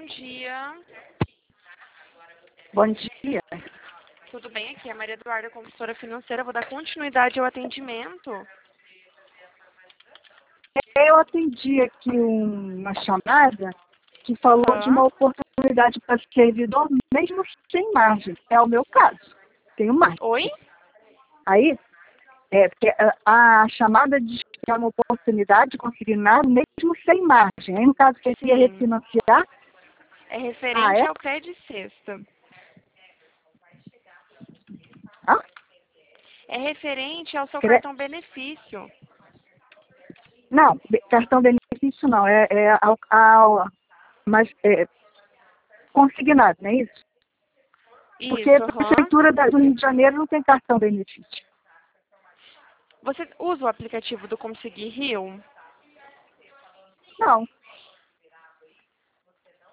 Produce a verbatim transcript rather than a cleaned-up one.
dia. Bom dia. Tudo bem? Aqui é a Maria Eduarda, consultora financeira. Vou dar continuidade ao atendimento. Eu atendi aqui um- uma chamada que falou Aham. de uma oportunidade para servidor mesmo sem margem. É o meu caso. Tenho margem. Oi? Aí, é, porque a, a chamada diz que é uma oportunidade consignada mesmo sem margem. Aí, no caso, que ia Sim. refinanciar. É Ah, referente é? ao crédito sexta. Ah, É referente ao seu cre- cartão benefício. Não, be- cartão benefício não. É, é ao, ao, mas, é consignado, não é isso? Porque Isso, a aham. prefeitura da- do Rio de Janeiro não tem cartão benefício. Você usa o aplicativo do Conseguir Rio? Não.